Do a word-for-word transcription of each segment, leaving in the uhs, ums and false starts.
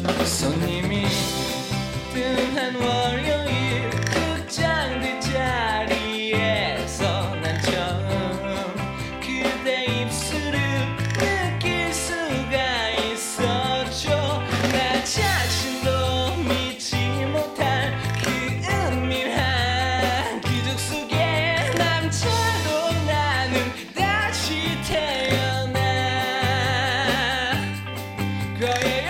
손님이 뜬한 월요일 극장 뒷자리에서 난 처음 그대 입술을 느낄 수가 있었죠. 나 자신도 믿지 못할 그 은밀한 기적 속에 남자로 나는 다시 태어난 거예요.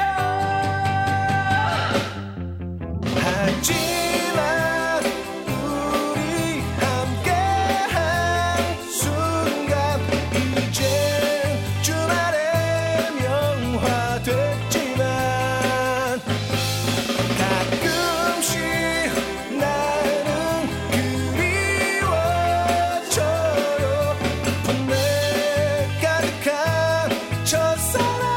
하지만 우리 함께한 순간 이제 주말의 명화 됐지만 가끔씩 나는 그리워져요. 분내 가득한 첫사랑.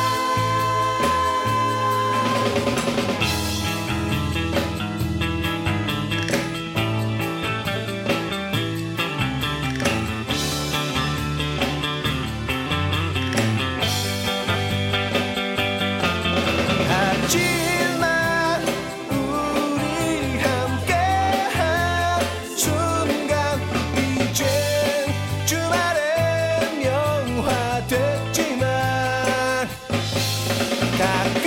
하지만 우리 함께한 순간 이젠 주말의 명화 됐지만 가끔